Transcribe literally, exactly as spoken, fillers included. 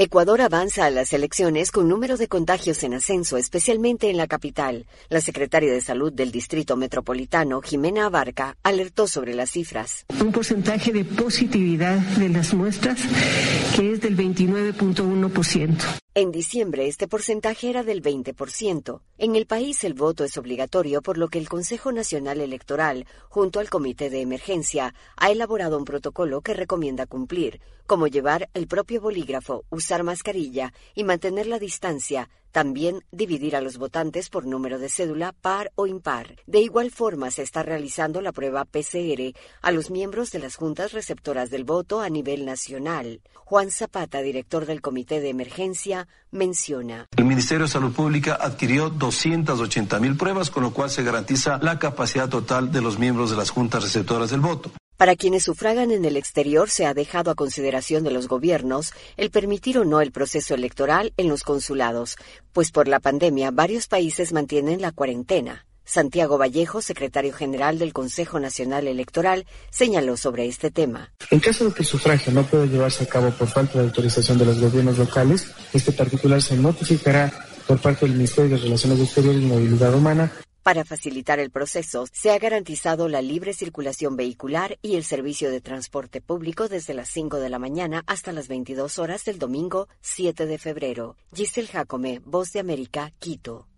Ecuador avanza a las elecciones con número de contagios en ascenso, especialmente en la capital. La secretaria de Salud del Distrito Metropolitano, Jimena Abarca, alertó sobre las cifras. Un porcentaje de positividad de las muestras que es del veintinueve punto uno por ciento. En diciembre, este porcentaje era del veinte por ciento. En el país el voto es obligatorio, por lo que el Consejo Nacional Electoral, junto al Comité de Emergencia, ha elaborado un protocolo que recomienda cumplir, como llevar el propio bolígrafo, usar mascarilla y mantener la distancia. También dividir a los votantes por número de cédula par o impar. De igual forma, se está realizando la prueba P C R a los miembros de las juntas receptoras del voto a nivel nacional. Juan Zapata, director del Comité de Emergencia, menciona. El Ministerio de Salud Pública adquirió doscientas ochenta mil pruebas, con lo cual se garantiza la capacidad total de los miembros de las juntas receptoras del voto. Para quienes sufragan en el exterior, se ha dejado a consideración de los gobiernos el permitir o no el proceso electoral en los consulados, pues por la pandemia varios países mantienen la cuarentena. Santiago Vallejo, secretario general del Consejo Nacional Electoral, señaló sobre este tema. En caso de que el sufragio no pueda llevarse a cabo por falta de autorización de los gobiernos locales, este particular se notificará por parte del Ministerio de Relaciones Exteriores y Movilidad Humana. Para facilitar el proceso, se ha garantizado la libre circulación vehicular y el servicio de transporte público desde las cinco de la mañana hasta las veintidós horas del domingo siete de febrero. Giselle Jacome, Voz de América, Quito.